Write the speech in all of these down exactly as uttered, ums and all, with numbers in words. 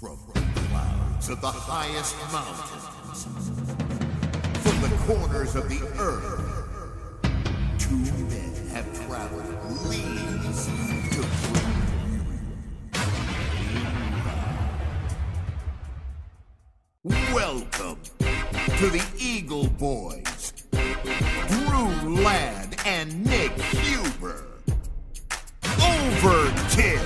From the clouds of the highest mountains, from the corners of the earth, two men have traveled leagues to bring you. Welcome to the Eagle Boys, Drew Ladd and Nick Huber. Overkill.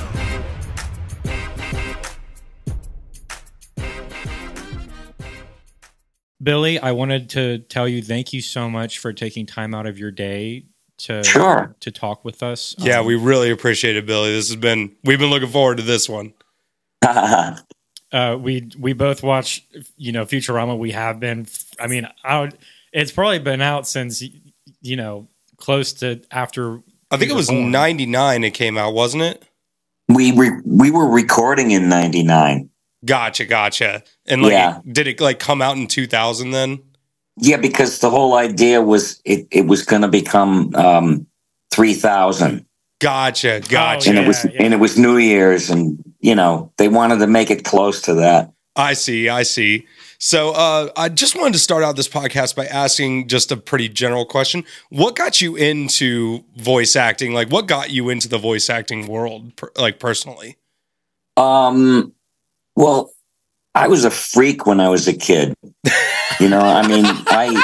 Billy, I wanted to tell you thank you so much for taking time out of your day to sure. to talk with us. Yeah, um, we really appreciate it, Billy. This has been we've been looking forward to this one. uh, we we both watch, you know, Futurama. We have been. I mean, I would, it's probably been out since, you know, close to after. I think it was ninety-nine. It came out, wasn't it? We re- we were recording in ninety-nine. Gotcha, gotcha. And like, yeah. did it like come out in two thousand then? Yeah, because the whole idea was it, it was going to become um, three thousand. Gotcha, gotcha. Oh, and yeah, it was yeah. and it was New Year's, and you know they wanted to make it close to that. I see, I see. So uh, I just wanted to start out this podcast by asking just a pretty general question. What got you into voice acting? Like, what got you into the voice acting world, per, like personally? Um. Well, I was a freak when I was a kid. You know, I mean, I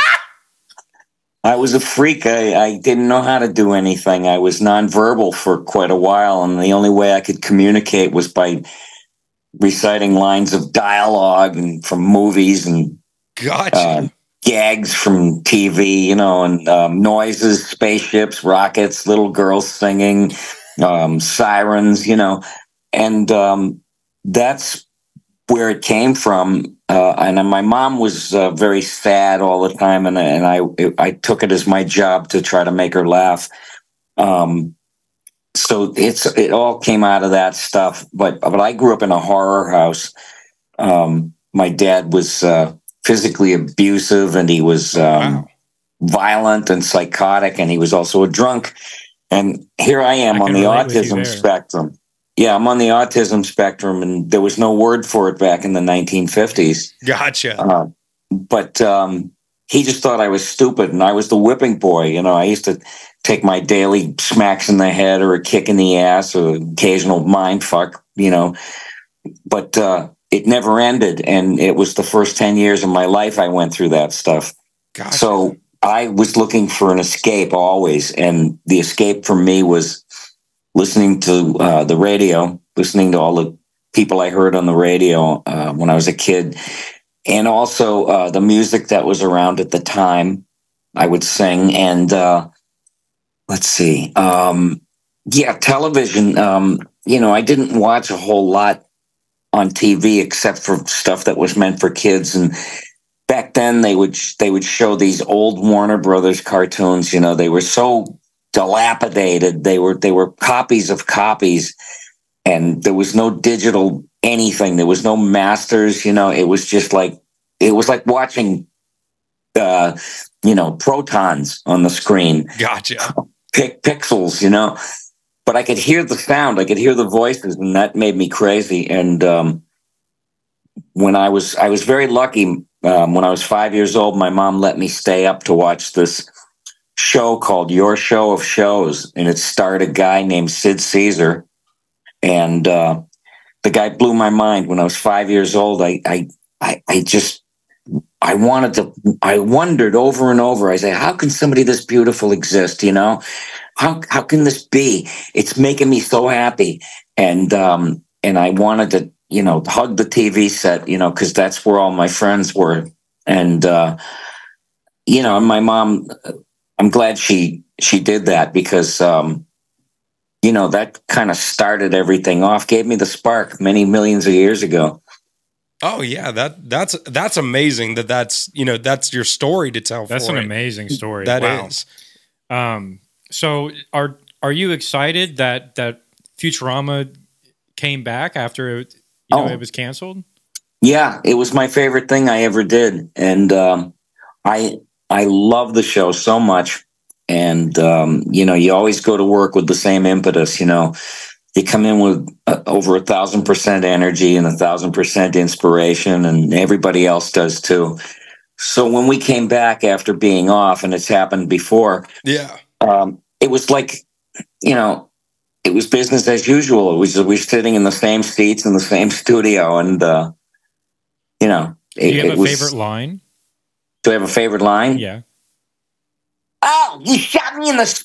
I was a freak. I, I didn't know how to do anything. I was nonverbal for quite a while, and the only way I could communicate was by reciting lines of dialogue and from movies and gotcha. uh, gags from T V, you know, and um, noises, spaceships, rockets, little girls singing, um, sirens, you know, and um, that's where it came from. Uh, and my mom was uh, very sad all the time, and and I it, I took it as my job to try to make her laugh. Um, so it's it all came out of that stuff. But but I grew up in a horror house. Um, my dad was uh, physically abusive, and he was um, wow. violent and psychotic, and he was also a drunk. And here I am I on the autism spectrum. Yeah, I'm on the autism spectrum, and there was no word for it back in the nineteen fifties. Gotcha. Uh, but um, he just thought I was stupid, and I was the whipping boy. You know, I used to take my daily smacks in the head or a kick in the ass or occasional mind fuck, you know. But uh, it never ended, and it was the first ten years of my life I went through that stuff. Gotcha. So I was looking for an escape always, and the escape for me was listening to uh, the radio, listening to all the people I heard on the radio uh, when I was a kid, and also uh, the music that was around at the time. I would sing, and uh, let's see, um, yeah, television. Um, you know, I didn't watch a whole lot on T V except for stuff that was meant for kids, and back then they would they would show these old Warner Brothers cartoons. You know, they were so dilapidated. They were they were copies of copies, and there was no digital anything. There was no masters. You know, it was just like it was like watching, uh, you know, protons on the screen. Gotcha. Pic- pixels. You know, but I could hear the sound. I could hear the voices, and that made me crazy. And um, when I was I was very lucky. Um, when I was five years old, my mom let me stay up to watch this show called Your Show of Shows, and it starred a guy named Sid Caesar, and uh, the guy blew my mind. When I was five years old, I, I, I, I just, I wanted to, I wondered over and over. I say, how can somebody this beautiful exist? You know, how how can this be? It's making me so happy, and um, and I wanted to, you know, hug the T V set, you know, because that's where all my friends were, and uh, you know, my mom. I'm glad she she did that because, um, you know, that kind of started everything off, gave me the spark many millions of years ago. Oh yeah, that that's that's amazing. That that's you know that's your story to tell. That's for an it. amazing story. That wow. is. Um, so are are you excited that that Futurama came back after it, you know, oh. it was canceled? Yeah, it was my favorite thing I ever did, and um, I. I love the show so much. And, um, you know, you always go to work with the same impetus, you know, you come in with uh, over a thousand percent energy and a thousand percent inspiration, and everybody else does too. So when we came back after being off, and it's happened before, yeah, um, it was like, you know, it was business as usual. It was we were sitting in the same seats in the same studio, and uh, you know, it, do you have it a was, favorite line? Do I have a favorite line? Yeah. Oh, you shot me in the.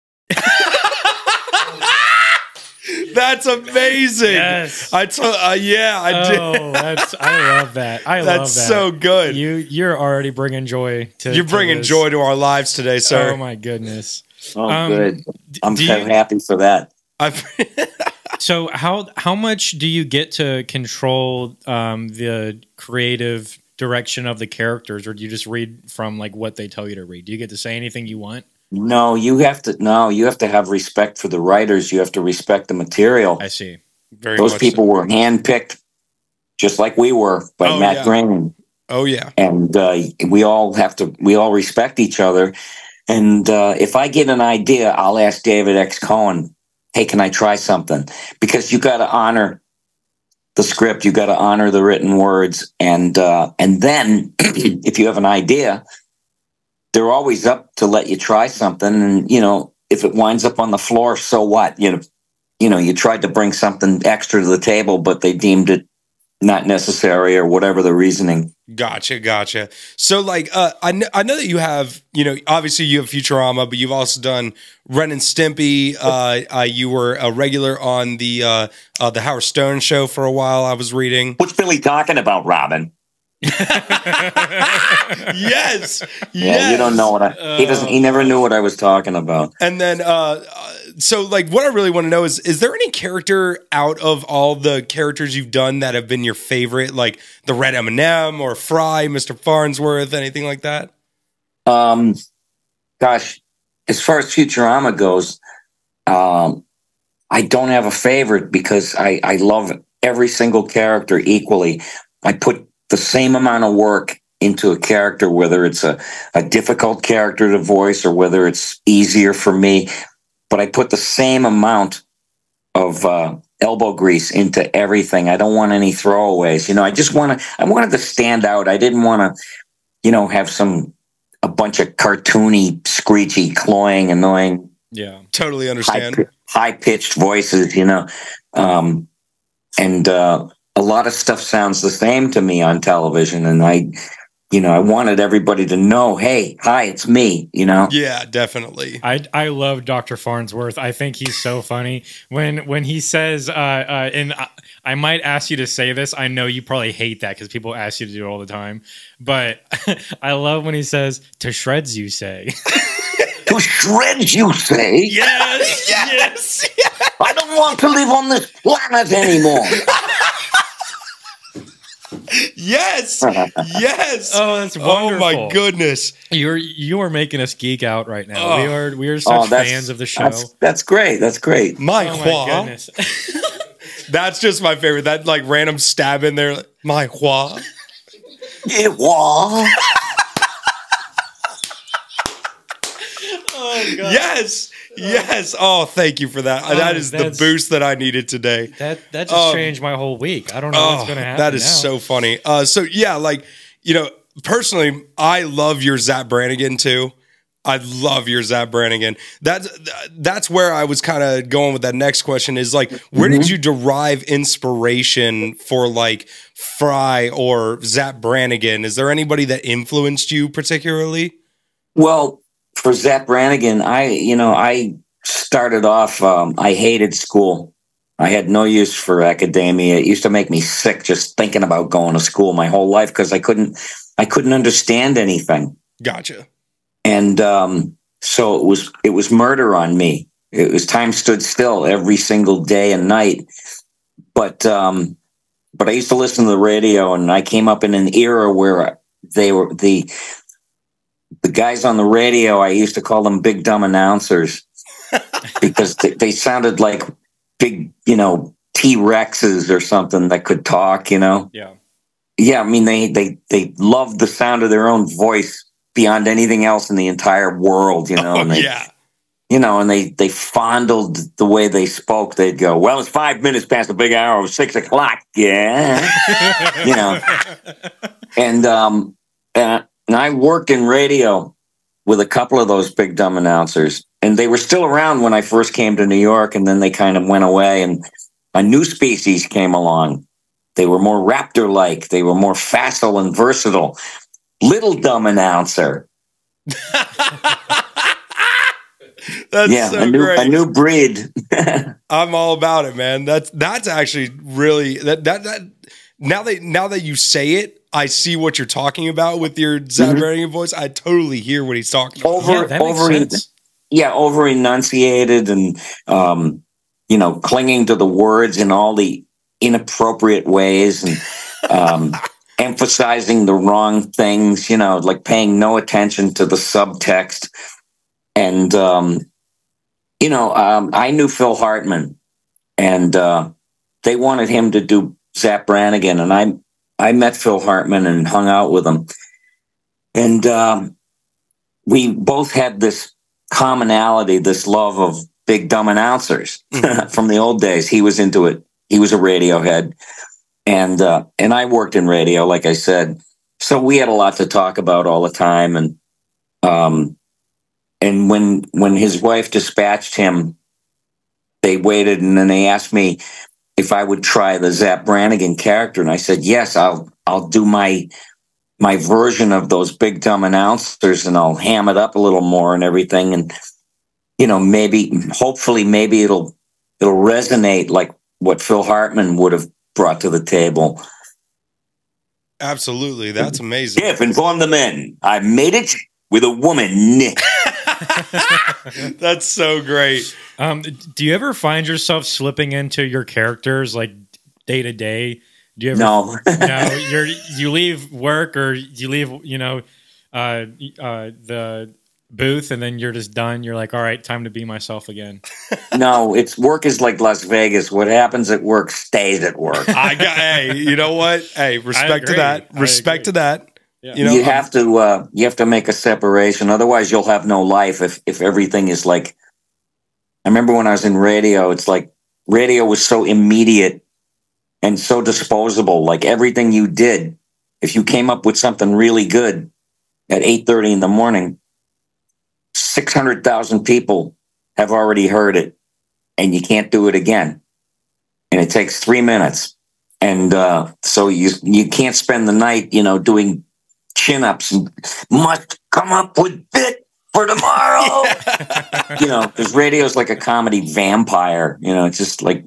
That's amazing. Yes. I t- uh, yeah, I did. Oh, that's I love that. I That's love that. so good. You you're already bringing joy to. You're bringing to this. joy to our lives today, sir. Oh my goodness. Oh, Um, good. I'm do so you- happy for that. I've So how how much do you get to control um, the creative direction of the characters, or do you just read from like what they tell you to read? Do you get to say anything you want? No, you have to. No, you have to have respect for the writers. You have to respect the material. I see. very Those much people so. were handpicked, just like we were by Oh, Matt yeah. Groening, Oh yeah. and uh, we all have to. We all respect each other. And uh, if I get an idea, I'll ask David X. Cohen, "Hey, can I try something?" Because you got to honor the script. You got to honor the written words, and uh, and then if you have an idea, they're always up to let you try something. And you know, if it winds up on the floor, so what? You know, you know, you tried to bring something extra to the table, but they deemed it not necessary or whatever the reasoning. Gotcha, gotcha. So, like, uh, I know, I know that you have, you know, obviously you have Futurama, but you've also done Ren and Stimpy. Uh, uh, you were a regular on the uh, uh, the Howard Stern show for a while. I was reading. What's Billy talking about, Robin? Yes, Yeah, yes. you don't know what I. He doesn't. He never knew what I was talking about. And then, uh, uh, so like, what I really want to know is, is there any character out of all the characters you've done that have been your favorite, like the Red M and M or Fry, Mister Farnsworth, anything like that? Um, gosh, as far as Futurama goes, um, I don't have a favorite because I I love every single character equally. I put the same amount of work into a character, whether it's a, a difficult character to voice or whether it's easier for me. But I put the same amount of uh, elbow grease into everything. I don't want any throwaways. You know, I just want to, I wanted to stand out. I didn't want to, you know, have some, a bunch of cartoony, screechy, cloying, annoying, Yeah. Totally understand. high, high-pitched voices, you know. Um, and uh, a lot of stuff sounds the same to me on television. And I, you know, I wanted everybody to know, hey, hi, it's me, you know. Yeah, definitely. I I love Doctor Farnsworth. I think he's so funny when when he says, uh, uh, and I, I might ask you to say this. I know you probably hate that because people ask you to do it all the time. But I love when he says, "To shreds, you say." To shreds, you say? Yes, yes, yes. I don't want to live on this planet anymore. Yes, yes. Oh, that's Oh wonderful. my goodness. You're you are making us geek out right now. Oh. We are we are such Oh, that's- fans of the show. That's, that's great. That's great. My Oh my hua. goodness. That's just my favorite. That like random stab in there. My hua. It was. Oh god. Yes, yes. Oh, thank you for that. Oh, that is the that's- boost that I needed today. That that just Um, changed my whole week. I don't know what's going to happen. that is now. so funny. Uh, so yeah, like you know, personally, I love your Zap Brannigan too. I love your Zap Brannigan. That's that's where I was kind of going with that next question. Is like, where Mm-hmm. did you derive inspiration for like Fry or Zap Brannigan? Is there anybody that influenced you particularly? Well, for Zap Brannigan, I, you know, I started off, um, I hated school. I had no use for academia. It used to make me sick just thinking about going to school my whole life because I couldn't, I couldn't understand anything. Gotcha. And um, so it was, it was murder on me. It was time stood still every single day and night. But, um, but I used to listen to the radio, and I came up in an era where they were the, the guys on the radio, I used to call them big dumb announcers because they, they sounded like big, you know, T-Rexes or something that could talk, you know? Yeah. Yeah, I mean, they, they, they loved the sound of their own voice beyond anything else in the entire world, you know? Oh and they, yeah. you know, and they they fondled the way they spoke. They'd go, "Well, it's five minutes past the big hour of six o'clock." Yeah, you know, and um, and I worked in radio with a couple of those big dumb announcers, and they were still around when I first came to New York, and then they kind of went away, and a new species came along. They were more raptor-like. They were more facile and versatile. Little dumb announcer. That's yeah, so a new, great. a new breed. I'm all about it, man. That's that's actually really that that that. Now that now that you say it, I see what you're talking about with your Zapp Mhm. Brannigan voice. I totally hear what he's talking about. over, Yeah, that makes over, sense. yeah, over enunciated and um, you know, clinging to the words in all the inappropriate ways and um, emphasizing the wrong things. You know, like paying no attention to the subtext. And um, you know, um, I knew Phil Hartman, and uh, they wanted him to do Zapp Brannigan, and I I met Phil Hartman and hung out with him, and um, we both had this commonality, this love of big dumb announcers from the old days. He was into it. He was a Radiohead, and uh, and I worked in radio, like I said, so we had a lot to talk about all the time, and um, and when when his wife dispatched him, they waited, and then they asked me if I would try the Zapp Brannigan character, and I said yes. I'll I'll do my my version of those big dumb announcers, and I'll ham it up a little more and everything, and you know, maybe, hopefully, maybe it'll it'll resonate like what Phil Hartman would have brought to the table. Absolutely, that's amazing. Jeff, inform the men. I made it with a woman. That's so great. Um, do you ever find yourself slipping into your characters like day to day? Do you ever? No. no. You're you leave work or you leave, you know, uh, uh, the booth, and then you're just done. You're like, all right, time to be myself again. No, it's work is like Las Vegas. What happens at work stays at work. I got. Hey, you know what? Hey, respect to agree. that. I Respect to agree. that. Yeah. You know, you have to uh, you have to make a separation. Otherwise, you'll have no life. If if everything is like, I remember when I was in radio. It's like radio was so immediate and so disposable. Like everything you did, if you came up with something really good at eight thirty in the morning, six hundred thousand people have already heard it, and you can't do it again. And it takes three minutes, and uh, so you you can't spend the night, you know, doing chin-ups and must come up with bit for tomorrow. You know, because radio's like a comedy vampire. You know, it's just like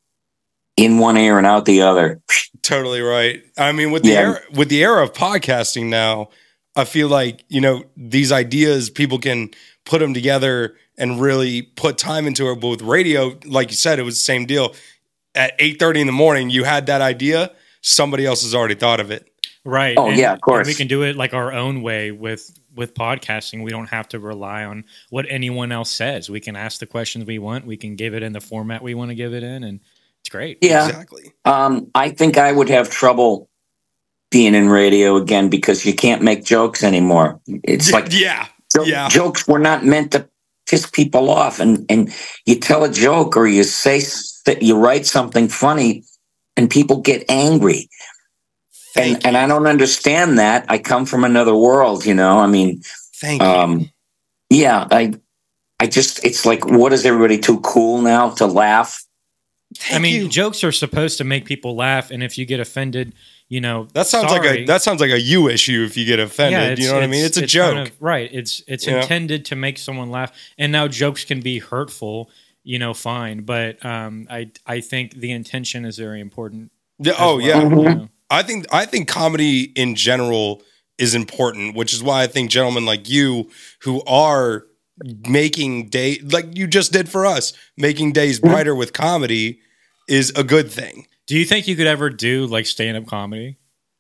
in one ear and out the other. totally right. I mean, with the Yeah. era, with the era of podcasting now, I feel like, you know, these ideas, people can put them together and really put time into it. But with radio, like you said, it was the same deal. At eight thirty in the morning, you had that idea. Somebody else has already thought of it. Right. Oh, and, yeah, of course. and we can do it like our own way with with podcasting. We don't have to rely on what anyone else says. We can ask the questions we want. We can give it in the format we want to give it in, and it's great. Yeah. Exactly. Um, I think I would have trouble being in radio again because you can't make jokes anymore. It's like yeah. jo- Yeah. jokes were not meant to piss people off, and and you tell a joke or you say s- that you write something funny, and people get angry. Thank And and I don't understand that. I come from another world, you know. I mean, Thank you. um, yeah, I I just it's like, what is everybody too cool now to laugh? Thank I mean, you. jokes are supposed to make people laugh, and if you get offended, you know, That sounds like sorry. a that sounds like a you issue if you get offended. you know what I mean? It's a joke. kind of- right. It's it's You know? intended to make someone laugh, and now jokes can be hurtful. You know, fine, but um, I I think the intention is very important. Yeah, as oh well, yeah. you know? I think I think comedy in general is important, which is why I think gentlemen like you who are making day like you just did for us, making days brighter with comedy is a good thing. Do you think you could ever do like stand up comedy?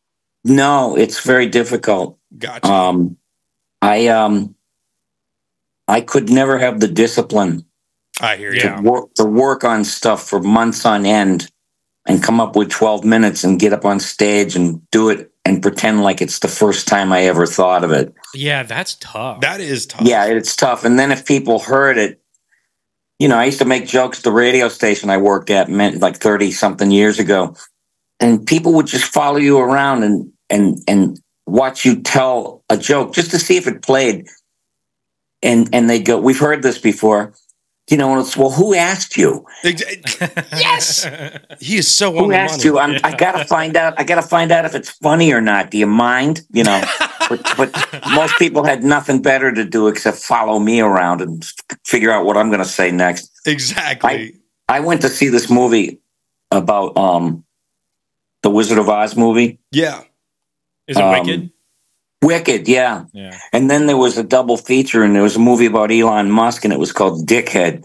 No, it's very difficult. Gotcha. Um, I um, I could never have the discipline I hear you. Yeah. to work to work on stuff for months on end and come up with twelve minutes and get up on stage and do it and pretend like it's the first time I ever thought of it. Yeah, that's tough. That is tough. Yeah, it's tough. And then if people heard it, you know, I used to make jokes at the radio station I worked at meant like thirty something years ago. And people would just follow you around and, and, and watch you tell a joke just to see if it played. And, and they go, we've heard this before. You know, and it's, well, who asked you? Yes. He is so on Who the asked money. you? I'm, I gotta find out. I gotta find out if it's funny or not. Do you mind? You know, but, but most people had nothing better to do except follow me around and figure out what I'm going to say next. Exactly. I, I went to see this movie about um, the Wizard of Oz movie. Yeah. Is it Um, Wicked? Wicked, yeah. Yeah. And then there was a double feature, and there was a movie about Elon Musk, and it was called Dickhead.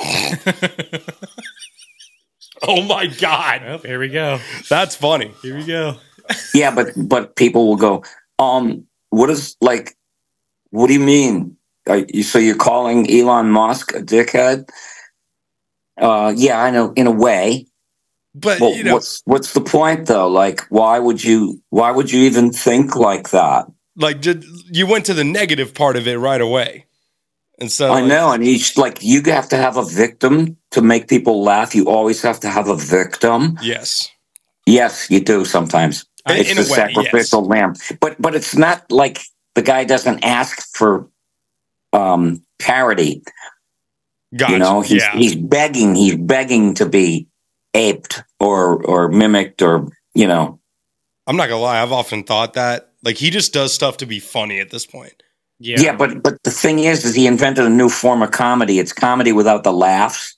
Oh my God. Well, here we go. That's funny. Here we go. Yeah, but but people will go, um, what is like? What do you mean? Are you, so you're calling Elon Musk a dickhead? Uh, yeah, I know in a way. But Well, you know, what's what's the point though? Like, why would you why would you even think like that? like did, you went to the negative part of it right away. And so I like, know, and each like you have to have a victim to make people laugh. You always have to have a victim. yes. Yes, you do sometimes. In- It's in the a way, sacrificial lamb, but but it's not like the guy doesn't ask for um, parody. Gotcha. You know, he's yeah. he's begging, he's begging to be aped or or mimicked or you know. I'm not gonna lie, I've often thought that. Like he just does stuff to be funny at this point. Yeah. Yeah, but but the thing is, is he invented a new form of comedy. It's comedy without the laughs.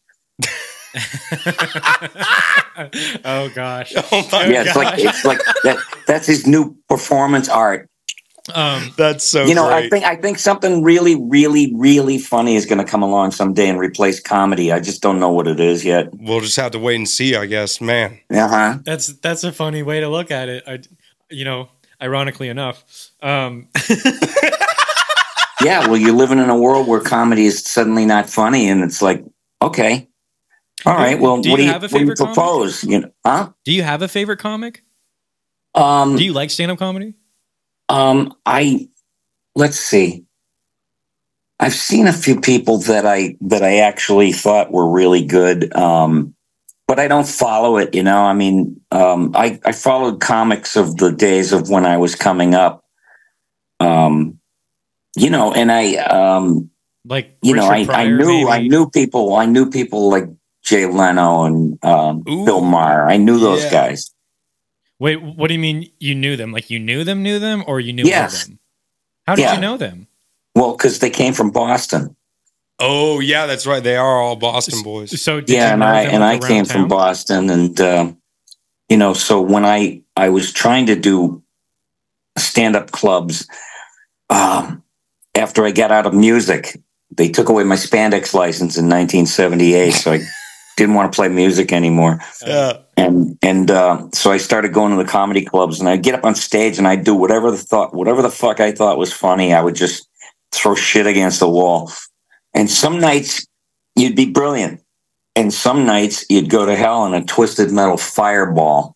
Oh gosh. Oh my Yeah, it's like it's like that. That's his new performance art. Um, That's so You know, great. I think I think something really, really, really funny is going to come along someday and replace comedy. I just don't know what it is yet. We'll just have to wait and see, I guess. Man. Uh huh. that's that's a funny way to look at it. I, you know, ironically enough. Um, Yeah. Well, you're living in a world where comedy is suddenly not funny, and it's like, okay, all right. Well, Do what you do you, have a what do you favorite comic? propose? You know, huh? do you have a favorite comic? Um, Do you like stand-up comedy? Um, I let's see. I've seen a few people that I that I actually thought were really good, um, but I don't follow it. You know, I mean, um, I I followed comics of the days of when I was coming up. Um, you know, and I um, Like you know, I, Richard I Pryor, knew I maybe? knew people. I knew people like Jay Leno and um, Ooh. Bill Maher. I knew those Yeah. guys. Wait, what do you mean you knew them? Like you knew them, knew them, or you knew Yes. of them? How did Yeah. you know them? Well, because they came from Boston. Oh yeah, that's right. They are all Boston boys. So did Yeah, you and know I them, and I like, around came from town? Boston, and uh, you know, so when I I was trying to do stand up clubs, um, after I got out of music, they took away my spandex license in nineteen seventy-eight, so I didn't want to play music anymore, Yeah. and and uh, so I started going to the comedy clubs, and I'd get up on stage and I'd do whatever the thought, whatever the fuck I thought was funny. I would just throw shit against the wall, and some nights you'd be brilliant. And some nights you'd go to hell in a twisted metal fireball.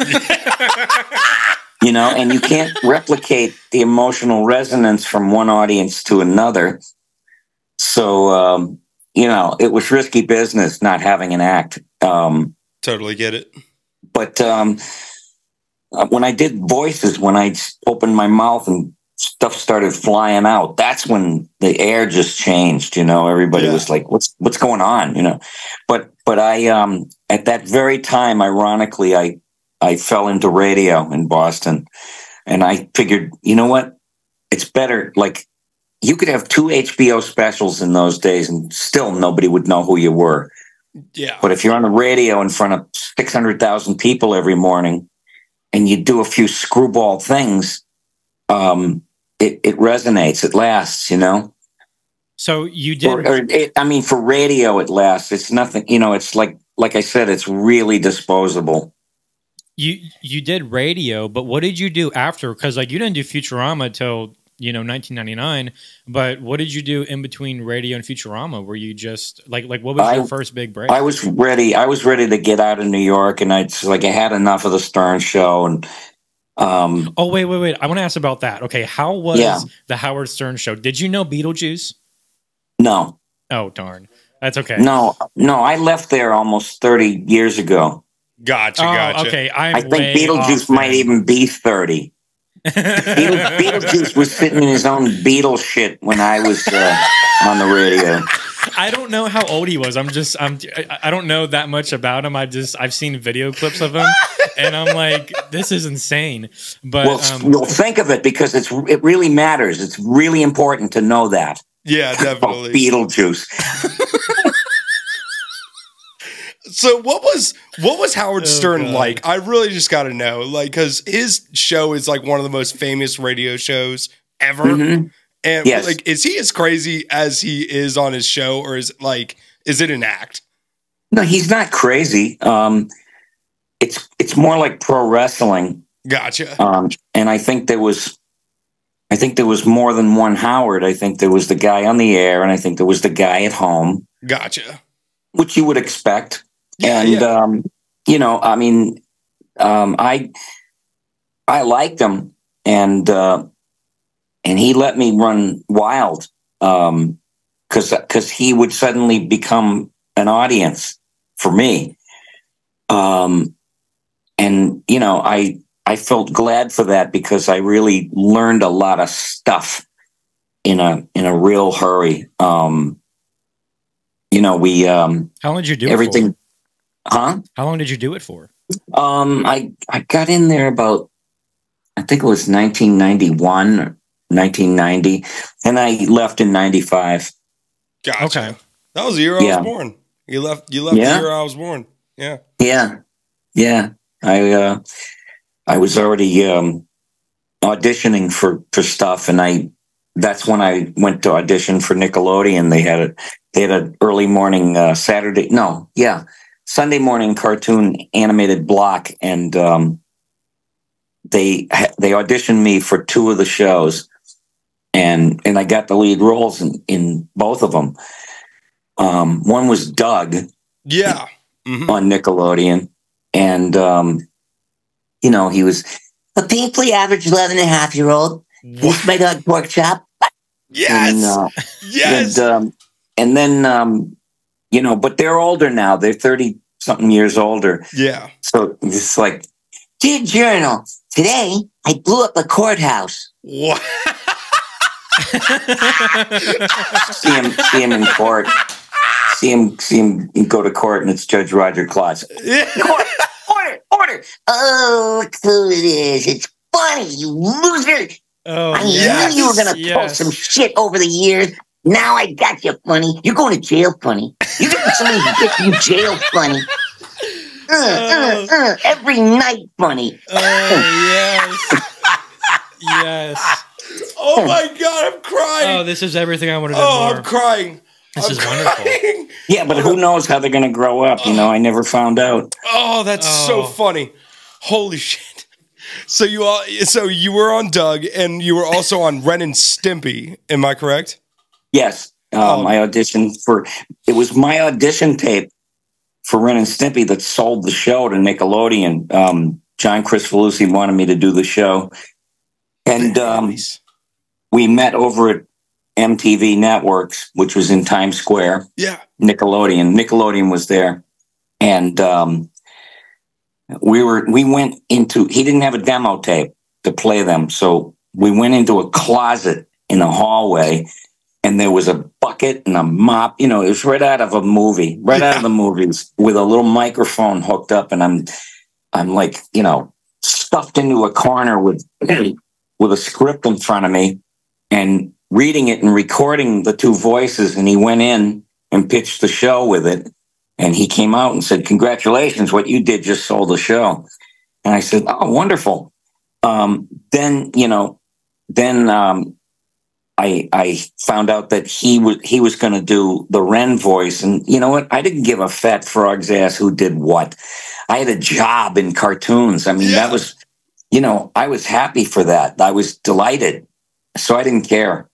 You know, and you can't replicate the emotional resonance from one audience to another. So, um, you know, it was risky business not having an act. Um, Totally get it. but um, uh, when I did voices, when I s- opened my mouth and stuff started flying out, that's when the air just changed. You know, everybody Yeah. was like, "What's what's going on?" You know, but but I um, at that very time, ironically, I I fell into radio in Boston, and I figured, you know what, it's better. Like you could have two H B O specials in those days, and still nobody would know who you were. Yeah. But if you're on the radio in front of six hundred thousand people every morning and you do a few screwball things, um, it, it resonates, it lasts, you know? So you did. Or, or it, I mean, for radio, it lasts. It's nothing, you know, it's like, like I said, it's really disposable. You you did radio, but what did you do after? Because like you didn't do Futurama till you know nineteen ninety-nine. But what did you do in between radio and Futurama? Were you just like like what was I- your first big break? I was ready. I was ready to get out of New York, and I just like I had enough of the Stern Show, and um, oh wait wait wait! I want to ask about that. Okay, how was Yeah. the Howard Stern show? Did you know Beetlejuice? no, Oh darn. That's okay. No, no, I left there almost thirty years ago. Gotcha, Oh, gotcha. okay. I'm I think way Beetlejuice off might then. even be thirty. Beetle, Beetlejuice was sitting in his own Beetle shit when I was uh, on the radio. I don't know how old he was. I'm just I'm I- I don't know that much about him. I just I've seen video clips of him, and I'm like, this is insane. But Well, um, you'll think of it because it's it really matters. It's really important to know that. Yeah, Oh, definitely. Beetlejuice. So what was what was Howard Oh, Stern God. like? I really just got to know, like, because his show is like one of the most famous radio shows ever. Mhm. And Yes. like, is he as crazy as he is on his show, or is it like, is it an act? No, he's not crazy. Um, it's it's more like pro wrestling. Gotcha. Um, and I think there was, I think there was more than one Howard. I think there was the guy on the air, and I think there was the guy at home, Gotcha. which you would expect. Yeah, and yeah. um, you know, I mean, um, I I liked him, and uh, and he let me run wild um, because because he would suddenly become an audience for me, um, and you know, I I felt glad for that because I really learned a lot of stuff in a in a real hurry. Um, you know, we um, how long did you do it everything. for? Huh? How long did you do it for? Um, I I got in there about, I think it was nineteen ninety-one or nineteen ninety, and I left in ninety-five. Gotcha. Okay. That was the year I Yeah. was born. You left. You left Yeah. the year I was born. Yeah. Yeah, yeah. I uh, I was already um, auditioning for for stuff, and I that's when I went to audition for Nickelodeon. They had a they had an early morning uh, Saturday. No, yeah. Sunday morning cartoon animated block, and um, they they auditioned me for two of the shows, and and I got the lead roles in, in both of them. Um, one was Doug Yeah. Mhm. on Nickelodeon, and um, you know, he was a painfully average eleven and a half year old. This my dog Pork Chop. Yes. And, uh, yes. and, um, and then um, you know, but they're older now. They're thirty something years older. yeah. So it's like, dear Journal, today I blew up the courthouse. What? See him, see him in court. See him, see him go to court, and it's Judge Roger Klotz. Court, order, order. Oh, look who it is. It's funny, you loser. Oh, I yes, knew you were going to pull yes. some shit over the years. Now I got you, Funny. You're going to jail, Funny. You're getting somebody to get you jail, Funny. Uh, uh, uh, every night, Funny. Oh yes, yes. Oh my God, I'm crying. Oh, this is everything I wanted to Oh, know. I'm crying. This I'm is wonderful. crying. Yeah, but who knows how they're going to grow up? You know, I never found out. Oh, that's so Oh. funny. Holy shit. So you all so you were on Doug and you were also on Ren and Stimpy, am I correct? Yes, um, Oh. I auditioned for. It was my audition tape for Ren and Stimpy that sold the show to Nickelodeon. Um, John Cristofalusi wanted me to do the show, and um, Nice. we met over at M T V Networks, which was in Times Square. Yeah. Nickelodeon. Nickelodeon was there, and um, we were. We went into. He didn't have a demo tape to play them, so we went into a closet in a hallway, and there was a bucket and a mop. You know, it was right out of a movie, right out of the movies, with a little microphone hooked up, and I'm, I'm like, you know, stuffed into a corner with, with a script in front of me, and reading it and recording the two voices. And he went in and pitched the show with it, and he came out and said, "Congratulations, what you did just sold the show." And I said, "Oh, wonderful." Um, then, you know, then. Um, I I found out that he was he was going to do the Ren voice, and you know what? I didn't give a fat frog's ass who did what. I had a job in cartoons. I mean, Yeah. that was, you know, I was happy for that. I was delighted, so I didn't care.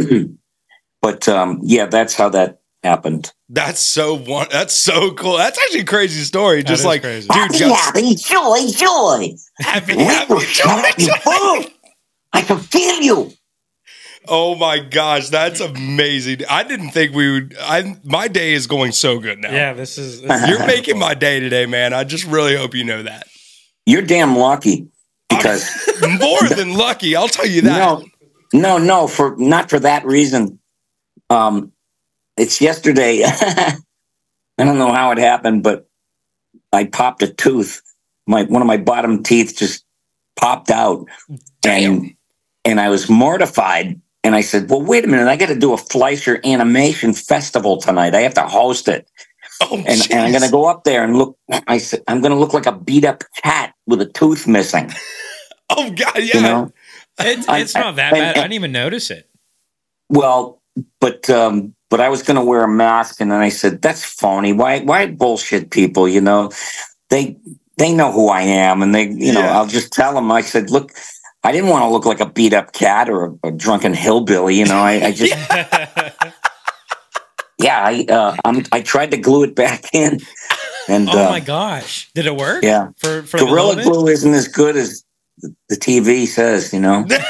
But um, yeah, that's how that happened. That's so one that's so cool. That's actually a crazy story. That Just is like crazy. dude Happy, got happy, joy, joy. happy, Little happy, joy, happy joy. boom. I can feel you. Oh my gosh, that's amazing. I didn't think we would. I my day is going so good now. Yeah, this is. This is You're making my day today, man. I just really hope you know that. You're damn lucky because I'm more than lucky. I'll tell you that. no, no, no, for not for that reason. Um, it's yesterday. I don't know how it happened, but I popped a tooth. My one of my bottom teeth just popped out, Damn. and and I was mortified. And I said, "Well, wait a minute! I got to do a Fleischer Animation Festival tonight. I have to host it." Oh, And, and I'm going to go up there and look. I said, I'm going to look like a beat up cat with a tooth missing. Oh God, yeah. You know? It's, I- it's not that I- bad. I- I didn't even notice it. Well, but um, but I was going to wear a mask, and then I said, that's phony. Why why bullshit people? You know, they they know who I am, and they you know Yeah. I'll just tell them. I said, look, I didn't want to look like a beat up cat or a, a drunken hillbilly. You know, I, I just. Yeah, I uh, I'm, I tried to glue it back in, and Oh uh, my gosh, did it work? yeah, For for like a Gorilla little bit? Glue isn't as good as the, the T V says. You know, Doesn't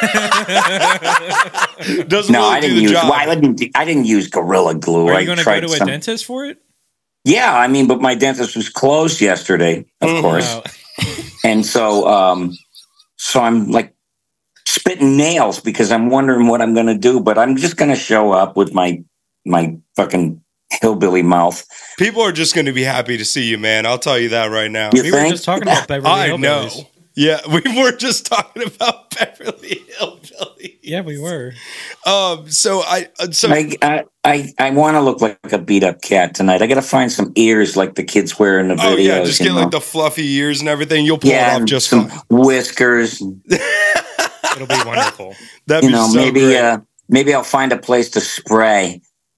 no, really I do didn't the use. job. Well, I didn't. I didn't use Gorilla Glue. Are I you going to go tried to a some- dentist for it? Yeah, I mean, but my dentist was closed yesterday, of Mhm. course, Oh. and so um, so I'm like spitting nails because I'm wondering what I'm going to do. But I'm just going to show up with my my fucking hillbilly mouth. People are just going to be happy to see you, man. I'll tell you that right now. You We were think? just talking about Beverly I Hillbillies. know. Yeah, we were just talking about Beverly Hillbillies. Yeah, we were. Um, so I, uh, so I I I, I want to look like a beat up cat tonight. I got to find some ears like the kids wear in the videos. oh yeah, just you get know? like the fluffy ears and everything. You'll pull yeah, it off and just some fine. whiskers. It'll be wonderful. That'd You be know, so maybe great. uh, maybe I'll find a place to spray.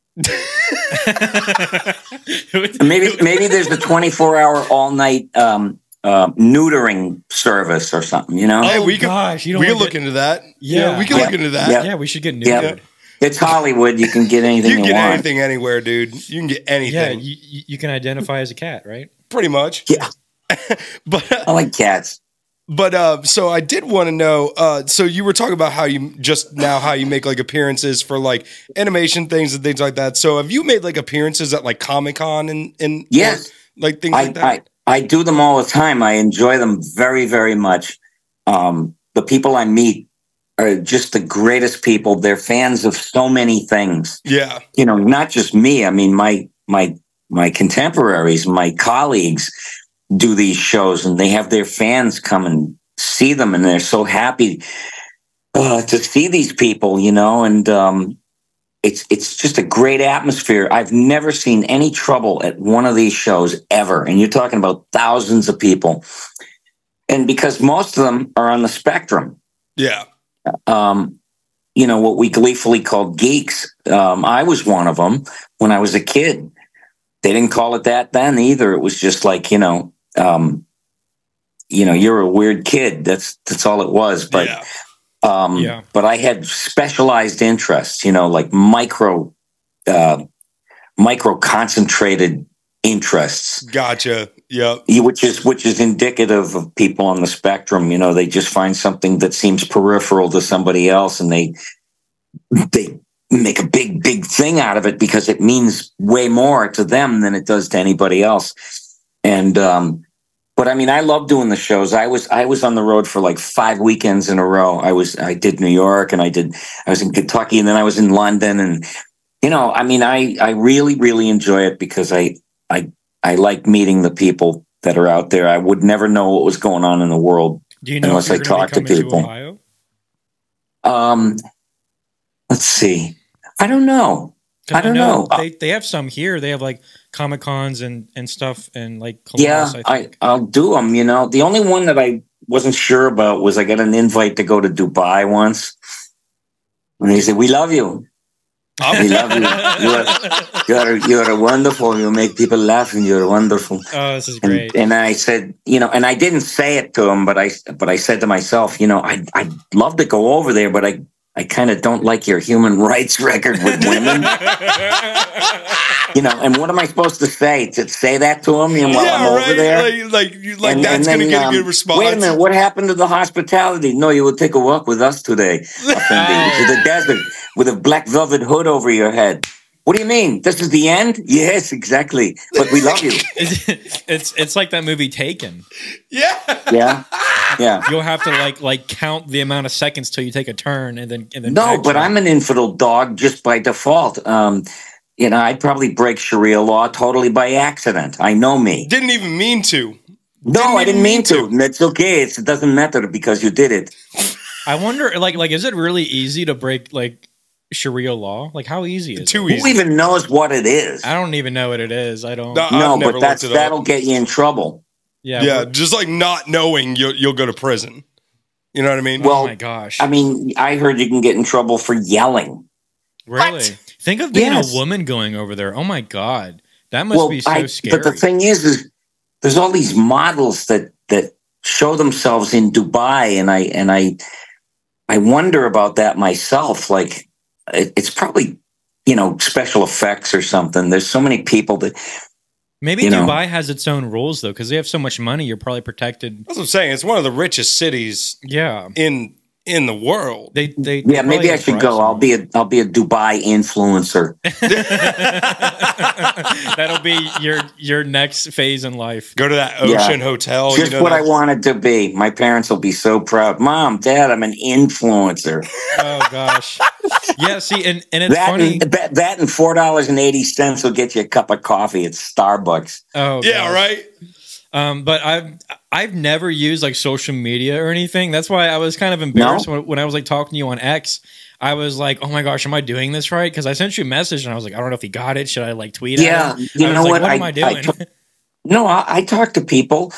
Maybe maybe there's a twenty-four hour all night um, uh, neutering service or something. You know, Hey, Oh, we can gosh, you don't we can wanna look get- into that. Yeah, Yeah. we can Yeah. look into that. Yeah. Yeah, we should get Yeah. neutered. it's Hollywood. You can get anything You you, can get want. anything anywhere, dude. You can get Yeah, anything, you, you you can identify as a cat, right? pretty much. Yeah, But uh, I like cats. But uh, so I did want to know. Uh, so you were talking about how you just now how you make like appearances for like animation things and things like that. So have you made like appearances at like Comic Con and and Yes. or, like things I, like that? I I do them all the time. I enjoy them very very much. Um, the people I meet are just the greatest people. They're fans of so many things. yeah, You know, not just me. I mean, my my my contemporaries, my colleagues do these shows, and they have their fans come and see them, and they're so happy uh, to see these people. You know, and um, it's it's just a great atmosphere. I've never seen any trouble at one of these shows ever, and you're talking about thousands of people, and because most of them are on the spectrum. yeah, Um, you know, what we gleefully called geeks. Um, I was one of them when I was a kid. They didn't call it that then either. It was just like, you know, um, you know, you're a weird kid. That's that's all it was. But yeah. um, Yeah. but I had specialized interests, you know, like micro, uh, micro concentrated interests. Gotcha. Yep. You- which is which is indicative of people on the spectrum. You know, they just find something that seems peripheral to somebody else, and they they make a big big thing out of it because it means way more to them than it does to anybody else. And um, but I mean, I love doing the shows. I was I was on the road for like five weekends in a row. I was I did New York, and I did I was in Kentucky, and then I was in London, and you know, I mean, I I really really enjoy it because I I. I like meeting the people that are out there. I would never know what was going on in the world. Do you know Unless if you're I gonna talk be to coming people. Ohio? Um, let's see. I don't know. 'Cause I don't know. They they have some here. They have like Comic Cons and and stuff and like Yeah, Columbus, I I, think. I'll do them. You know, the only one that I wasn't sure about was I got an invite to go to Dubai once. And they said, "We love you. We love you. You are, you are, you are wonderful. You make people laugh, and you're wonderful." Oh, this is And, great. and I said, you know, and I didn't say it to him, but I, but I said to myself, you know, I, I'd love to go over there, but I, I kind of don't like your human rights record with women. You know, and what am I supposed to say? To say that to him you know, while yeah, I'm over right. there? Like, like, you- like And- that's and going to then, get a um, good response. Wait a minute, what happened to the hospitality? No, you will take a walk with us today, Effendi, to the desert with a black velvet hood over your head. What do you mean? This is the end? Yes, exactly. But we love you. It's, it's it's like that movie Taken. Yeah. Yeah, yeah. You'll have to like like count the amount of seconds till you take a turn, and then and then No, exit. but I'm an infidel dog just by default. Um, you know, I'd probably break Sharia law totally by accident. I know me. Didn't even mean to. No, Didn't I didn't even mean mean to. to. It's okay. It's, it doesn't matter because you did it. I wonder, like, like, is it really easy to break like Sharia law? Like, how easy is Too it? Who easy. even knows what it is? I don't even know what it is. I don't. No, I've No, never but that's looked it up. that'll get you in trouble. yeah. Yeah, we're- just like not knowing you'll you'll go to prison. You know what I mean? Well, oh my gosh. I mean, I heard you can get in trouble for yelling. really? what? Think of being Yes. a woman going over there. Oh my god, that must well, be so I, scary. but the thing is, is there's all these models that that show themselves in Dubai, and I and I I wonder about that myself. Like, it, it's probably you know special effects or something. There's so many people that Maybe you know. Dubai has its own rules though, because they have so much money. You're probably protected. That's what I'm saying. It's one of the richest cities Yeah. in in the world. They they yeah, they maybe probably I should have go. I'll price be a I'll be a Dubai influencer. on it. That'll be your your next phase in life. Go to that Yeah. ocean hotel. Just you know what I that- wanted to be. My parents will be so proud. Mom, Dad, I'm an influencer. Oh gosh. Yeah. See, and and it's That funny. and, that, that and four dollars and eighty cents will get you a cup of coffee at Starbucks. Oh Yeah, gosh. right. Um, but I've I've never used like social media or anything. That's why I was kind of embarrassed when, when I was like talking to you on X. I was like, oh my gosh, am I doing this right? Because I sent you a message and I was like, I don't know if he got it. Should I like tweet Yeah, at him? you I was know like, what? What am I- I doing? I took- No, I, I talk to people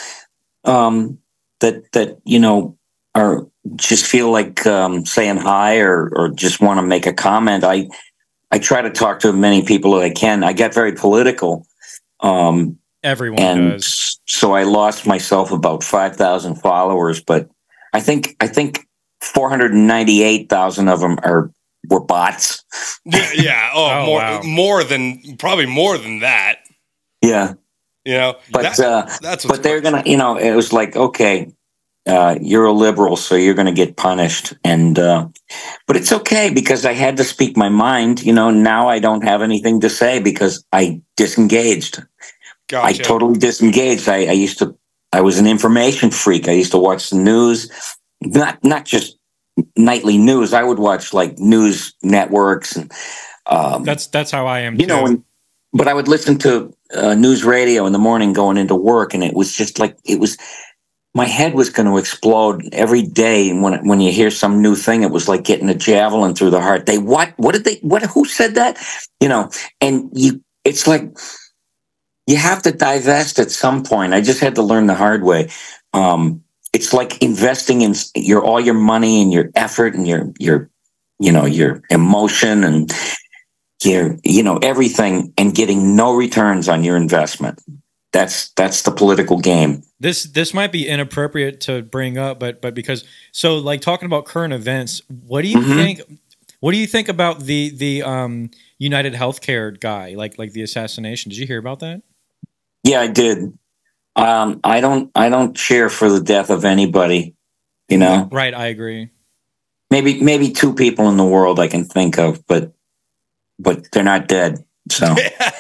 um, that that you know are just feel like um, saying hi or or just want to make a comment. I I try to talk to as many people as I can. I get very political. Um, Everyone and does. s- so I lost myself about five thousand followers, but I think I think four hundred ninety-eight thousand of them are were bots. Yeah, yeah. Oh, Oh, more wow. more than probably more than that. Yeah, You know, but That- uh, that's what's but they're crazy. gonna, you know, it was like, okay, uh, you're a liberal, so you're gonna get punished, and uh, but it's okay because I had to speak my mind. You know, now I don't have anything to say because I disengaged. I Gotcha. totally disengaged. I, I used to, I was an information freak. I used to watch the news, not not just nightly news. I would watch like news networks and um, That's that's how I am. you know. too. And, but I would listen to uh, news radio in the morning going into work, and it was just like it was. My head was going to explode every day. And when when you hear some new thing, it was like getting a javelin through the heart. They what? What did they? What? Who said that? You know, and you. It's like. You have to divest at some point. I just had to learn the hard way. Um, it's like investing in your all your money and your effort and your your you know your emotion and your you know everything and getting no returns on your investment. That's that's the political game. This this might be inappropriate to bring up, but but because so like talking about current events, what do you Mhm. think? What do you think about the the um, United Healthcare guy, like like the assassination? Did you hear about that? Yeah, I did. Um, I don't I don't cheer for the death of anybody. You know, Right, I agree. maybe maybe two people in the world I can think of, but but they're not dead, so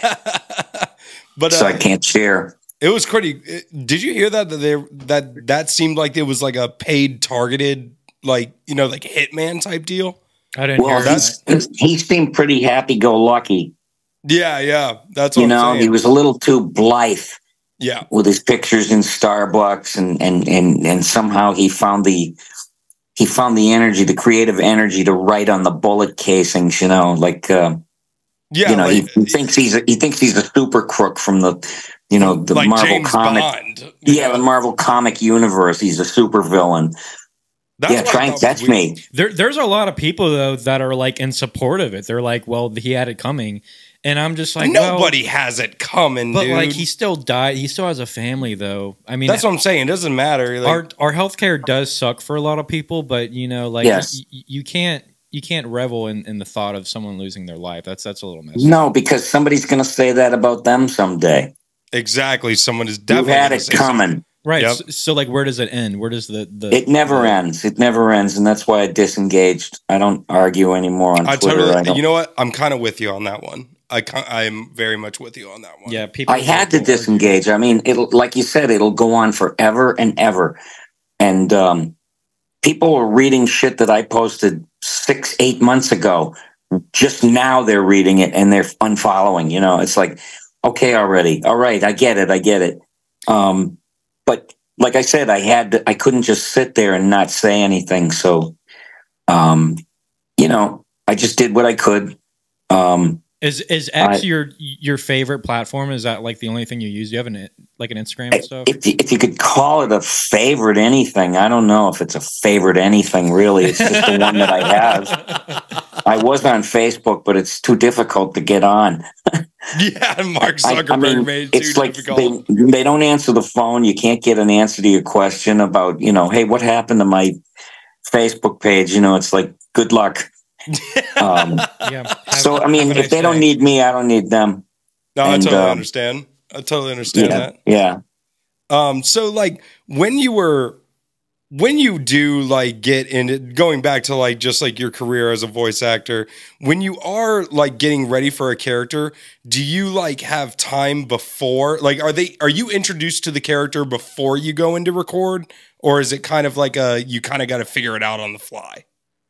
but so I uh, can't cheer. it was pretty. it- Did you hear that? That they that that seemed like it was like a paid, targeted, like you know, like hitman type deal. I didn't Well, hear that. he's, he seemed pretty happy-go-lucky. Yeah, yeah. That's what You I'm know, saying. he was a little too blithe yeah, with his pictures in Starbucks, and and and and somehow he found the he found the energy, the creative energy to write on the bullet casings. You know, like uh, yeah. you know, like, he, he thinks he's a, he thinks he's a super crook from the you know the like Marvel James comic. Bond. you Yeah, know? the Marvel comic universe. He's a super villain. That's yeah, what I try and thought catch was weird. me. There, there's a lot of people though that are like in support of it. They're like, well, he had it coming, and I'm just like, Nobody has it coming, well, but dude. like he still died. He still has a family though. I mean, That's what I'm saying. It doesn't matter. Like, our our healthcare does suck for a lot of people, but you know, like Yes. y- y- you can't you can't revel in, in the thought of someone losing their life. That's that's a little messy. No, because somebody's going to say that about them someday. Exactly. Someone is You definitely had gonna it say something. coming. Right. Yep. So, so like, where does it end? Where does the the It never the- ends. It never ends, and that's why I disengaged. I don't argue anymore on I Twitter. I totally. don't- You know what? I'm kind of with you on that one. I ki- I'm very much with you on that one. Yeah, people. I had to people argue. disengage. I mean, it'll, like you said, it'll go on forever and ever. And um, people are reading shit that I posted six, eight months ago. Just now they're reading it and they're unfollowing. You know, it's like, okay, already. All right, I get it. I get it. Um, but like I said, I had to, I couldn't just sit there and not say anything. So, um, you know, I just did what I could. Um, Is is X I- your your favorite platform? Is that like the only thing you use? Do you have an like an Instagram and stuff? If you, if you could call it a favorite anything, I don't know if it's a favorite anything really. It's just the one that I have. I was on Facebook, but it's too difficult to get on. Yeah, Mark I- Zuckerberg I mean, made it too it's like difficult. they, they don't answer the phone. You can't get an answer to your question about, you know, hey, what happened to my Facebook page? You know, it's like, good luck. Um, Yeah. Have- so, I mean, have a if nice they don't day. need me, I don't need them. No, I and, totally um, understand. I totally understand Yeah. that. Yeah. Um, so like when you were, when you do like get into going back to like just like your career as a voice actor, when you are like getting ready for a character, do you like have time before? Like, are they are you introduced to the character before you go into record, or is it kind of like a you kind of got to figure it out on the fly?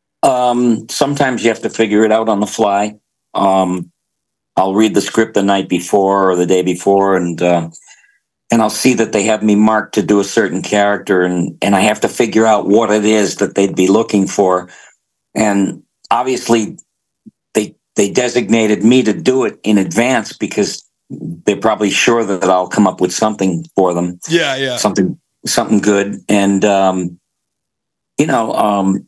Um, sometimes you have to figure it out on the fly. Um, I'll read the script the night before or the day before, and uh, and I'll see that they have me marked to do a certain character, and and I have to figure out what it is that they'd be looking for. And obviously, they they designated me to do it in advance because they're probably sure that I'll come up with something for them, Yeah, yeah. something something good. And um, you know, um,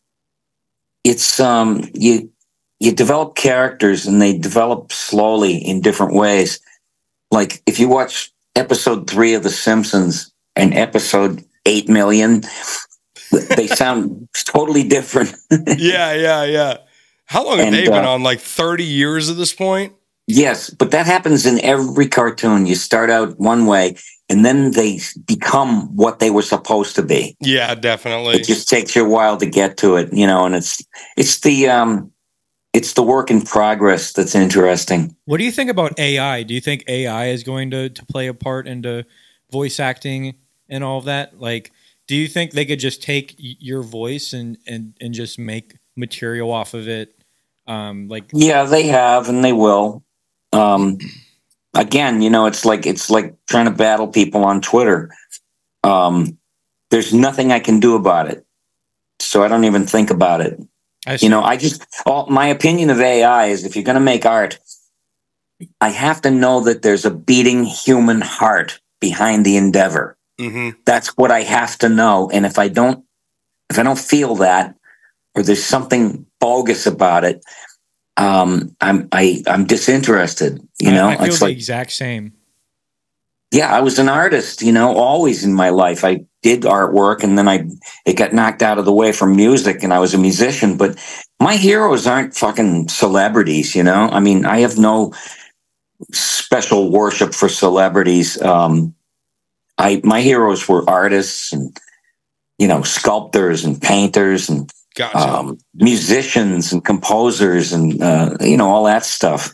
it's um, you. You develop characters and they develop slowly in different ways. Like if you watch episode three of The Simpsons and episode eight million, they sound totally different. Yeah, yeah, yeah. How long have And, they been uh, on? Like thirty years at this point? Yes, but that happens in every cartoon. You start out one way and then they become what they were supposed to be. Yeah, definitely. It just takes you a while to get to it, you know, and it's it's the um it's the work in progress that's interesting. What do you think about A I? Do you think A I is going to, to play a part into voice acting and all of that? Like, do you think they could just take y- your voice and, and, and just make material off of it? Um, like, Yeah, they have and they will. Um, again, you know, it's like it's like trying to battle people on Twitter. Um, there's nothing I can do about it, so I don't even think about it. I You know, I just all, my opinion of A I is if you're going to make art, I have to know that there's a beating human heart behind the endeavor. hmm That's what I have to know, and if I don't, if I don't feel that, or there's something bogus about it, um, I'm I, I'm disinterested. You know, I, I feel it's the like, exact same. yeah, I was an artist. You know, always in my life, I did artwork, and then I it got knocked out of the way from music, and I was a musician. But my heroes aren't fucking celebrities. You know, I mean, I have no special worship for celebrities. Um, I my heroes were artists and you know sculptors and painters and Gotcha. um, musicians and composers and uh, you know all that stuff.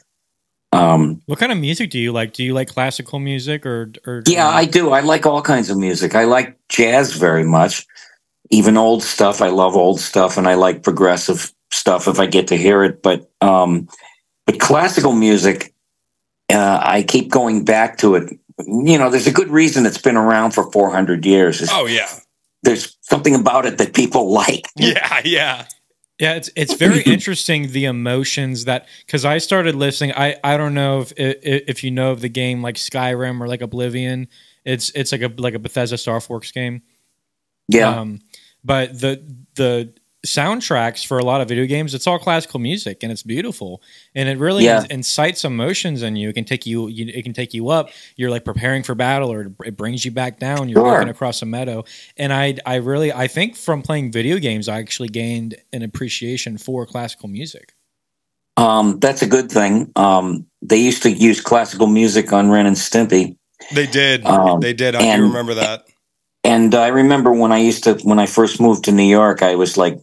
Um, What kind of music do you like? Do you like classical music or, or yeah, I do. I like all kinds of music. I like jazz very much, even old stuff. I love old stuff, and I like progressive stuff if I get to hear it. But um, but classical music, uh, I keep going back to it. You know, there's a good reason it's been around for four hundred years. It's- Oh yeah, There's something about it that people like. yeah, yeah. Yeah, it's it's very interesting the emotions that because I started listening. I, I don't know if if you know of the game like Skyrim or like Oblivion. It's it's like a like a Bethesda Starforks game. Yeah. Um, but the the soundtracks for a lot of video games, it's all classical music and it's beautiful and it really Yeah. in- incites emotions in you. It can take you, you, it can take you up. You're like preparing for battle, or it brings you back down. You're Sure. walking across a meadow. And I, I really, I think from playing video games, I actually gained an appreciation for classical music. Um, that's a good thing. Um, they used to use classical music on Ren and Stimpy. They did. Um, they did. I and- do remember that. And I remember when I used to, when I first moved to New York, I was like,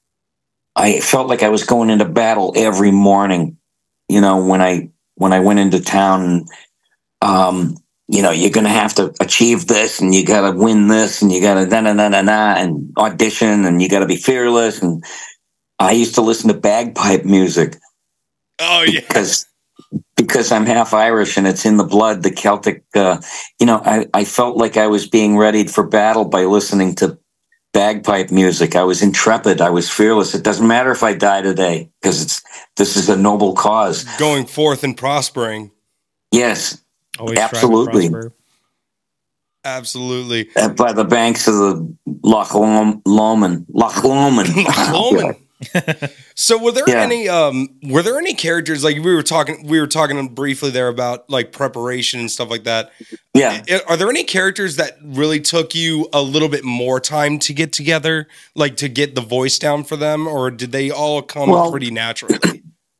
I felt like I was going into battle every morning, you know, when I, when I went into town, and, um, you know, you're going to have to achieve this and you got to win this and you got to da na na na na and audition and you got to be fearless. And I used to listen to bagpipe music Oh yeah. because because I'm half Irish and it's in the blood, the Celtic, uh, you know, I, I felt like I was being readied for battle by listening to bagpipe music. I was intrepid. I was fearless. It doesn't matter if I die today because it's, this is a noble cause. Going forth and prospering. Yes, Always strive to absolutely. prosper. Absolutely. Uh, By the banks of the Loch Lom- Lomond. Loch Lomond. Loman. So were there Yeah. any um were there any characters, like we were talking we were talking briefly there about like preparation and stuff like that? Yeah. I- Are there any characters that really took you a little bit more time to get together, like to get the voice down for them, or did they all come Well- pretty naturally?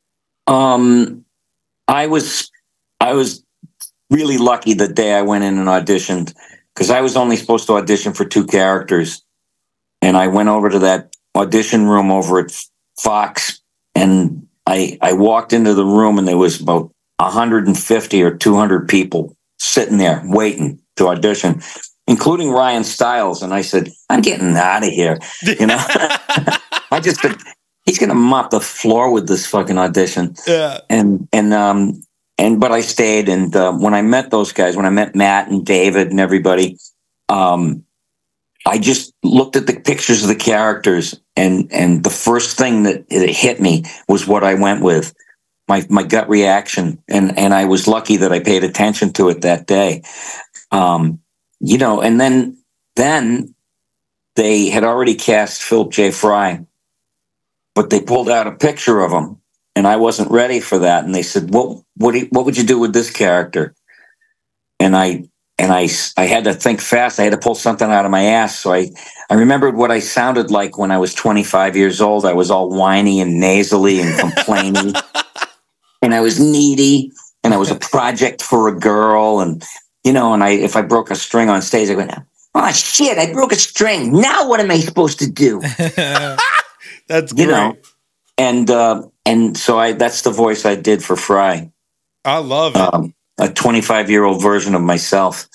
Um, I was, I was really lucky the day I went in and auditioned because I was only supposed to audition for two characters. And I went over to that audition room over at Fox and I, I walked into the room and there was about one hundred fifty or two hundred people sitting there waiting to audition, including Ryan Stiles. And I said, I'm getting out of here. You know, I just said, he's going to mop the floor with this fucking audition. Yeah. And, and, um, and, but I stayed. And, uh, when I met those guys, when I met Matt and David and everybody, um, I just looked at the pictures of the characters and, and the first thing that it hit me was what I went with, my, my gut reaction. And, and I was lucky that I paid attention to it that day. Um, you know, and then, then they had already cast Philip J. Fry, but they pulled out a picture of him and I wasn't ready for that. And they said, what, what, do you, what would you do with this character? And I, And I, I had to think fast. I had to pull something out of my ass. So I, I remembered what I sounded like when I was twenty-five years old. I was all whiny and nasally and complaining. And I was needy. And I was a project for a girl. And, you know, and I if I broke a string on stage, I went, oh, shit, I broke a string. Now what am I supposed to do? That's You great. know? And, uh, and so I that's the voice I did for Fry. I love it. Um, a twenty-five-year-old version of myself.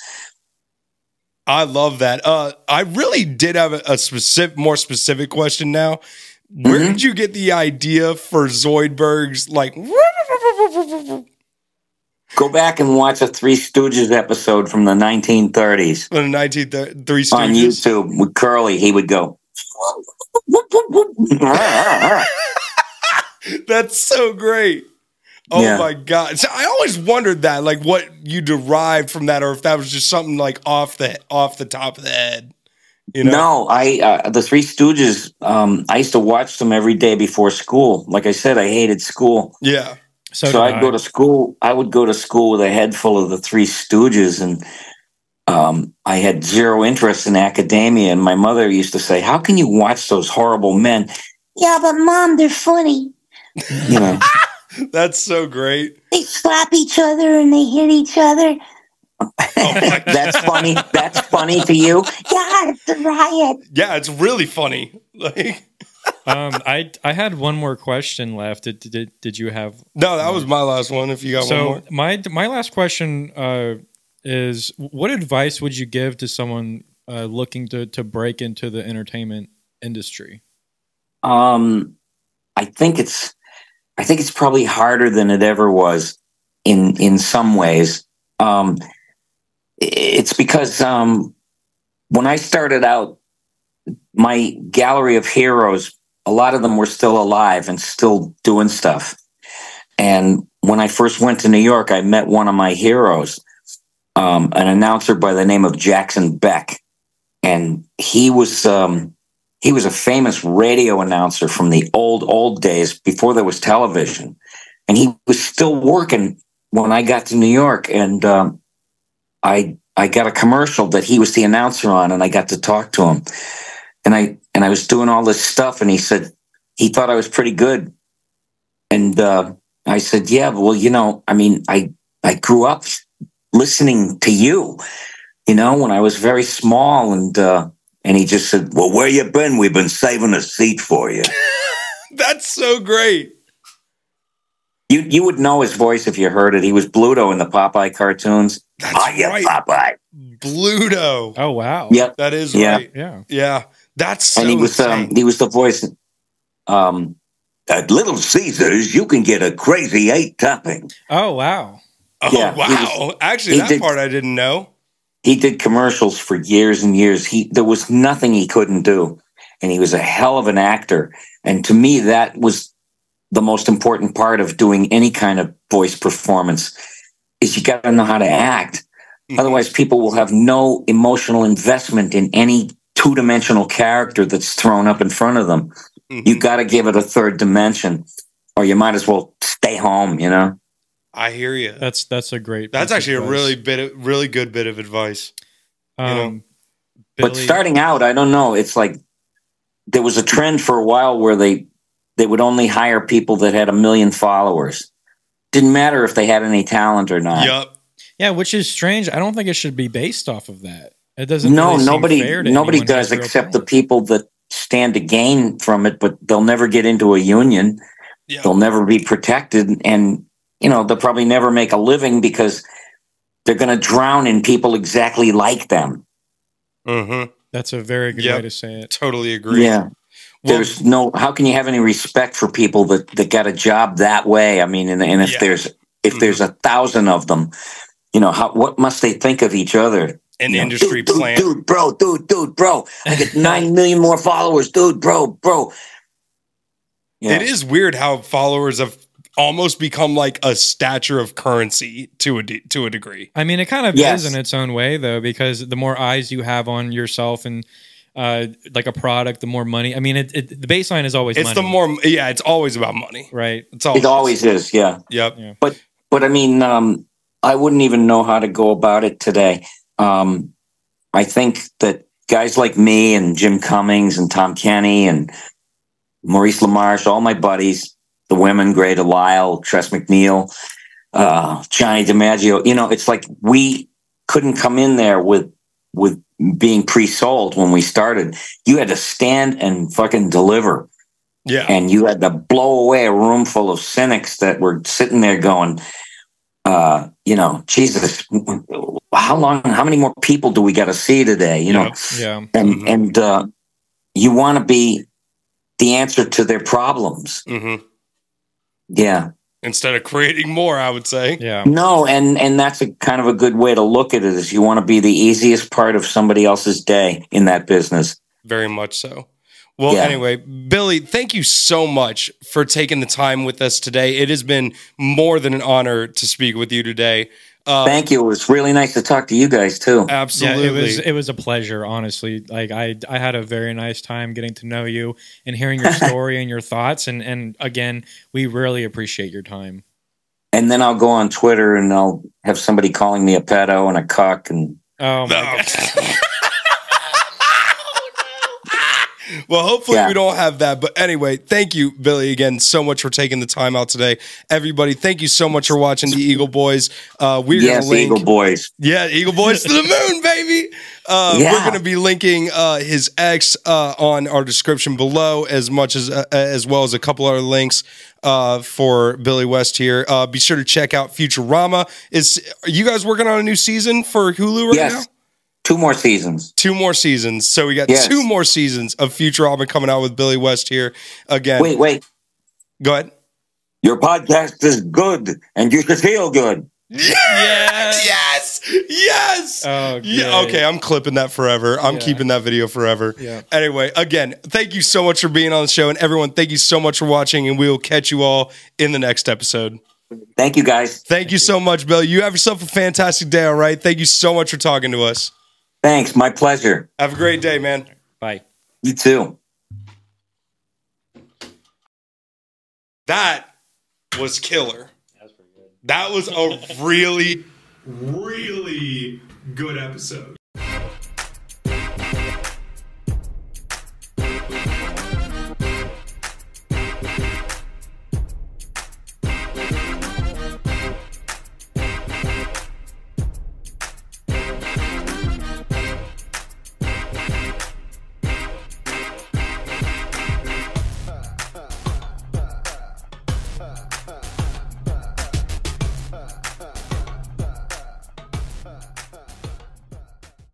I love that. Uh, I really did have a, a specific, more specific question now. Where Mhm. did you get the idea for Zoidberg's like? Go back and watch a Three Stooges episode from the nineteen thirties The nineteen Three on Stooges. YouTube with Curly. He would go. That's so great. Oh Yeah. my god! So I always wondered that, like, what you derived from that, or if that was just something like off the off the top of the head. You know? No, I uh, the Three Stooges. Um, I used to watch them every day before school. Like I said, I hated school, Yeah. So, so did I'd I. go to school. I would go to school with a head full of the Three Stooges, and um, I had zero interest in academia. And my mother used to say, "How can you watch those horrible men?" Yeah, but Mom, they're funny. You know, That's so great. they slap each other and they hit each other. Oh my That's funny. That's funny to you. Yeah, it's a riot. Yeah, it's really funny. Like, um, I I had one more question left. Did did, did you have? no, that was my last one. If you got one So more, my my last question uh, is: what advice would you give to someone uh, looking to to break into the entertainment industry? Um, I think it's, I think it's probably harder than it ever was in in some ways. Um, it's because um, when I started out, my gallery of heroes, a lot of them were still alive and still doing stuff. And when I first went to New York, I met one of my heroes, um, an announcer by the name of Jackson Beck, and he was um, he was a famous radio announcer from the old, old days before there was television. And he was still working when I got to New York. And um, I I got a commercial that he was the announcer on, and I got to talk to him. And I and I was doing all this stuff, and he said he thought I was pretty good. And uh, I said, yeah, well, you know, I mean, I I grew up listening to you, you know, when I was very small. And uh, and he just said, well, where you been? We've been saving a seat for you. That's so great. You you would know his voice if you heard it. He was Bluto in the Popeye cartoons. That's Ah, yeah, right. Popeye. Bluto. Oh wow. Yep. That is Yeah. right. Yeah. Yeah. That's so And he was um, insane. he was the voice. Um, at Little Caesars, you can get a crazy eight topping. Oh wow. Oh, yeah, he wow. was- Actually, he that did- part I didn't know. He did commercials for years and years. He there was nothing he couldn't do, and he was a hell of an actor. And to me, that was the most important part of doing any kind of voice performance. Is you got to know how to act. Mhm. Otherwise, people will have no emotional investment in any two-dimensional character that's thrown up in front of them. Mhm. You got to give it a third dimension, or you might as well stay home. You know. I hear you. That's that's a great. That's piece of actually a advice. really bit, of, really good bit of advice. Um, know, But Billy- starting out, I don't know. It's like there was a trend for a while where they they would only hire people that had a million followers. Didn't matter if they had any talent or not. Yup. yeah, which is strange. I don't think it should be based off of that. It doesn't. No, really seem nobody fair to nobody anyone who has does real except the talent. people that stand to gain from it, but they'll never get into a union. Yeah. They'll never be protected, and you know they'll probably never make a living because they're going to drown in people exactly like them. Mm-hmm. That's a very good Yep. way to say it. Totally agree. Yeah. Well, There's no. How can you have any respect for people that, that got a job that way? I mean, and, and if Yeah. there's if Mhm. there's a thousand of them, you know, how what must they think of each other? an You know, industry dude, plan. dude, dude, bro, dude, dude, bro. I get nine million more followers, dude, bro, bro. Yeah. It is weird how followers have almost become like a stature of currency to a de- to a degree. I mean, it kind of Yes. is in its own way, though, because the more eyes you have on yourself and uh, like a product, the more money. I mean, it, it the baseline is always It's money, the more, yeah, it's always about money. right. It's always, It always is, yeah. Yep. Yeah. But I mean, um, I wouldn't even know how to go about it today. Um, I think that guys like me and Jim Cummings and Tom Kenny and Maurice LaMarche, all my buddies, the women, Gray Delisle, Tress McNeil, uh, Johnny DiMaggio, you know, it's like we couldn't come in there with with being pre-sold when we started. You had to stand and fucking deliver. Yeah. And you had to blow away a room full of cynics that were sitting there going, uh, you know, Jesus, how long, how many more people do we got to see today? You know, Yep. Yeah. and, Mhm. and, uh, you want to be the answer to their problems. hmm Yeah. Instead of creating more, I would say. Yeah. No. And, and that's a kind of a good way to look at it is you want to be the easiest part of somebody else's day in that business. Very much so. Well, Yeah. anyway, Billy, thank you so much for taking the time with us today. It has been more than an honor to speak with you today. Uh, Thank you. It was really nice to talk to you guys too. absolutely. Yeah, it was it was a pleasure, honestly. Like I I had a very nice time getting to know you and hearing your story and your thoughts. And and again, we really appreciate your time. And then I'll go on Twitter and I'll have somebody calling me a pedo and a cuck and Oh my No. god. Well, hopefully Yeah. we don't have that. But anyway, thank you, Billy, again, so much for taking the time out today. Everybody, thank you so much for watching the Eagle Boys. Uh, we're yes, gonna link, Eagle Boys. yeah, Eagle Boys to the moon, baby. Uh, Yeah. We're going to be linking uh, his ex uh, on our description below, as much as uh, as well as a couple other links uh, for Billy West here. Uh, be sure to check out Futurama. Is are you guys working on a new season for Hulu right Yes. now? Two more seasons. Two more seasons. So we got Yes. two more seasons of Futurama coming out with Billy West here again. Wait, wait. Go ahead. Your podcast is good and you should feel good. Yes! Yes! Yes! Oh, Yeah, great. okay, I'm clipping that forever. I'm Yeah. keeping that video forever. Yeah. Anyway, again, thank you so much for being on the show. And everyone, thank you so much for watching. And we will catch you all in the next episode. Thank you, guys. Thank, you so much, Bill. You have yourself a fantastic day, all right? Thank you so much for talking to us. Thanks. My pleasure. Have a great day, man. Bye. You too. That was killer. That was pretty good. That was a really, really good episode.